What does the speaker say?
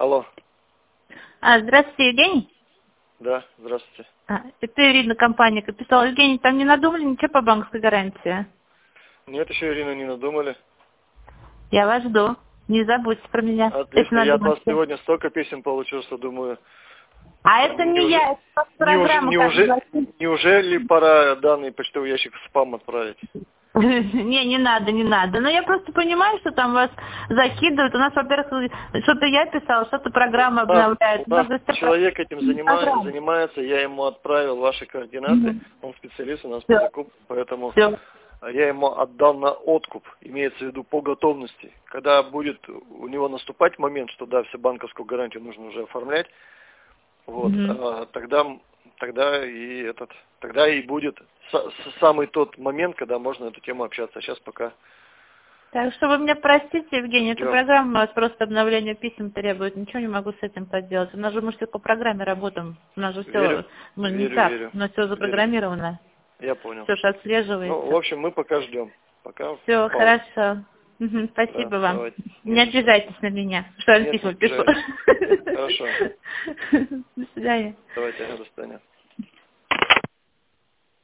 Алло. Здравствуйте, Евгений. Да, здравствуйте. Это Ирина, компания «Капитал». Евгений, там не надумали ничего по банковской гарантии? Нет, еще, Ирина, не надумали. Я вас жду. Не забудьте про меня. Отлично, я от вас сегодня столько писем получил, что думаю... Это не я, это программа. Неужели пора данный почтовый ящик в спам отправить? Не надо, не надо. Но я просто понимаю, что там вас закидывают. У нас, во-первых, что-то я писала, что-то программа обновляет. У нас человек этим занимается, я ему отправил ваши координаты, он специалист у нас по закупке, поэтому я ему отдал на откуп, имеется в виду по готовности. Когда будет у него наступать момент, что да, всю банковскую гарантию нужно уже оформлять, вот, тогда и будет самый тот момент, когда можно эту тему общаться. А сейчас пока. Так что вы меня простите, Евгений, эта программа у вас просто обновление писем требует. Ничего не могу с этим поделать. У нас же мы все по программе работаем. У нас же все не так. У нас все запрограммировано. Я понял. Все же отслеживается. Ну, в общем, мы пока ждем. Все, хорошо. Спасибо вам. Давайте. Не обижайтесь на меня, что я письма пишу. Хорошо. До свидания. Давайте, до свидания.